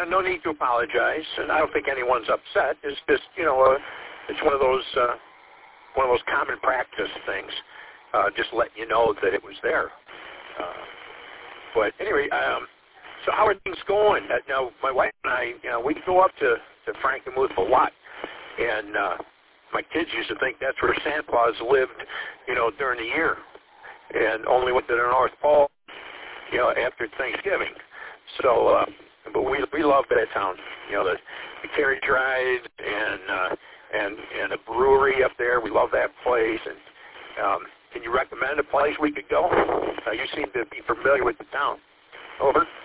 no need to apologize, and I don't think anyone's upset. It's just, it's one of those common practice things. Just letting you know that it was there. But anyway, so how are things going? Now, my wife and I, we go up to Frankenmuth a lot, and my kids used to think that's where Santa Claus lived, during the year, and only went to the North Pole, after Thanksgiving. So, but we love that town. The carriage ride and the brewery up there. We love that place. And can you recommend a place we could go? You seem to be familiar with the town. Over.